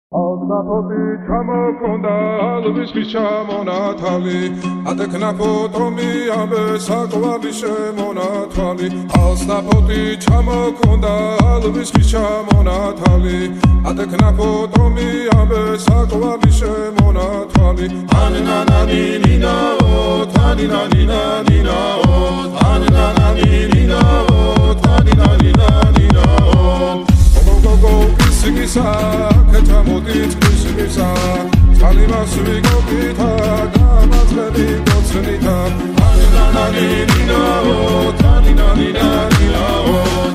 Alnapoti ჩამოქონდა ალვის ჩამონათალი ატექნა ფოტომი ამბე საკვარი შემონათვალი ალნაპoti ჩამოქონდა ალვის ჩამონათალი ატექნა ფოტომი ამბე საკვარი შემონათვალი ანანანინინაო თანინანინანინაო ანანანინინაო თანინანინანინაო გოგო კისკისა Ketamodit kusimisa Talima suvigopita Damatzveli gotsenita Aninananinina o Taninanina o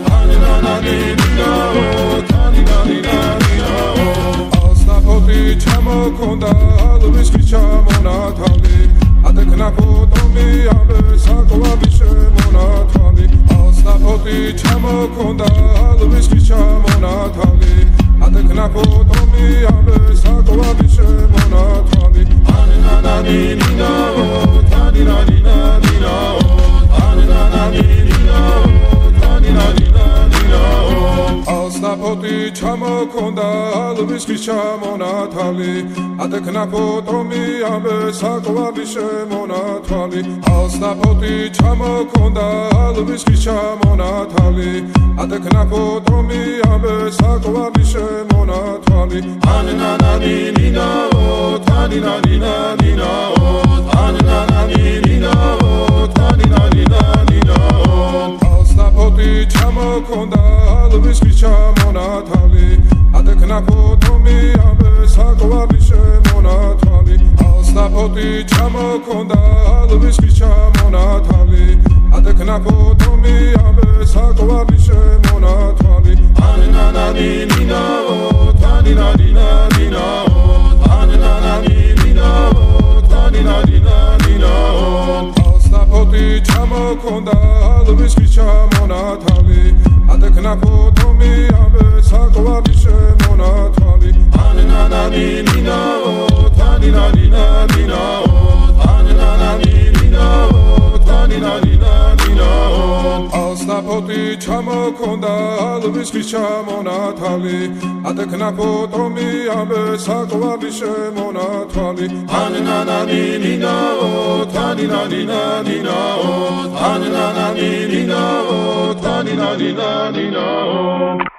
Aninananina o Taninanina o Alsnapoti chamokonda Alvis chamonatali Adekna potomi ambe Sakovavi shemonatali Alsnapoti chamokonda Alvis chamonatali Adekna potomi ambe sakovavi shemonatali Aninananina o taninanina o Aninananina o taninanina o Alsnapoti chamokonda alvis chamonatali Adekna potomi ambe sakovavi shemonatali Alsnapoti chamokonda alvis chamonatali Adekna potomi ambe sakovavi shemonatali Aninananina o taninanina o Aninananina o taninanina o Alsnapoti chamokonda alvis chamonatali Adekna potomi ambe sakovavi shemonatali Alsnapoti chamokonda alvis chamonatali Adekna potomi ambe sakovavi shemonatali Aninananina o taninanina o Aninananina o taninanina o Alsnapoti chamokonda alvis chamonatali Adekna potomi ambe sakovavi shemonatali Aninananina o taninanina o Aninananina o taninanina o Alsnapoti chamokonda alvis chamonatali Adekna potomi ambe sakovavi shemonatali Aninananina o taninanina o Aninananina o taninanina o